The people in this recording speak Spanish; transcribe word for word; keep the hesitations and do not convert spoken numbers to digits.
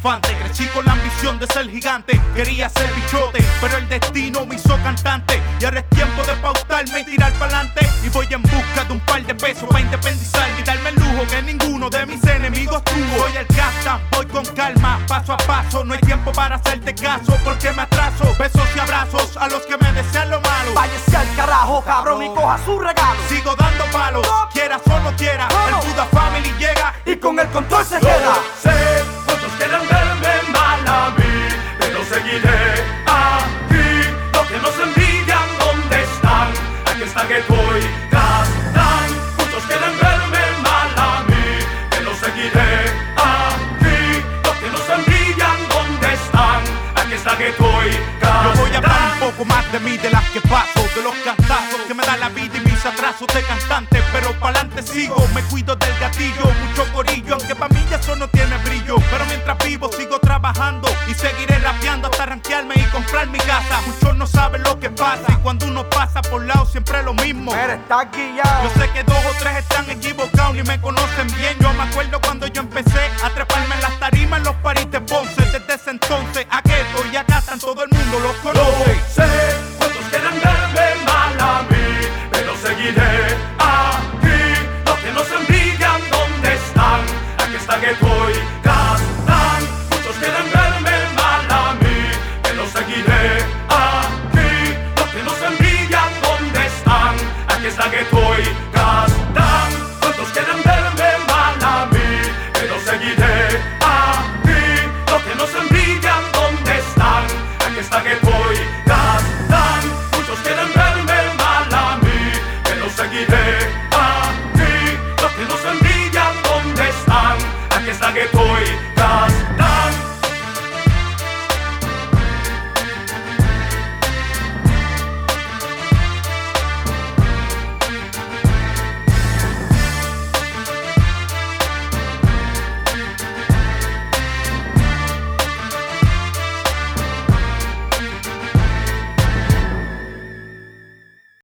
infante. Crecí con la ambición de ser gigante, quería ser bichote, pero el destino me hizo cantante. Y ahora es tiempo de pautarme y tirar pa'lante. Y voy en busca de un par de pesos para independizar y darme el lujo que ninguno de mis enemigos tuvo. Soy el Captain, voy con calma, paso a paso. No hay tiempo para hacerte caso porque me atraso. Besos y abrazos a los que me desean lo malo. Váyase al carajo, cabrón, y coja su regalo. Sigo dando palos, quieras o no quieras. El Buda Family llega y con el control se queda. Sé, muchos quieren verme mal a mí, pero seguiré aquí. Los que nos envidian, ¿dónde están? Aquí está que voy, Captain. Muchos quieren verme mal a mí, pero seguiré aquí. Los que nos envidian, ¿dónde están? Aquí está que voy, Captain. Yo voy a hablar un poco más de mí, de las que paso, de los cantazos que me da la vida y mis atrasos de cantante. Pero pa'lante sigo, me cuido del gatillo, mucho corillo, aunque pa' mí ya eso no tiene brillo. Pero mientras vivo sigo trabajando y seguiré rapeando hasta rankearme y comprar mi casa. Muchos no saben lo que pasa y cuando uno pasa por lado siempre es lo mismo. Pero está guillado. Yo sé que dos o tres están equivocados ni me conocen bien. Yo me acuerdo cuando yo empecé a treparme en las tarimas en los paris de Ponce. Desde ese entonces a Ghetto y acá están todo el mundo los conoce. Sé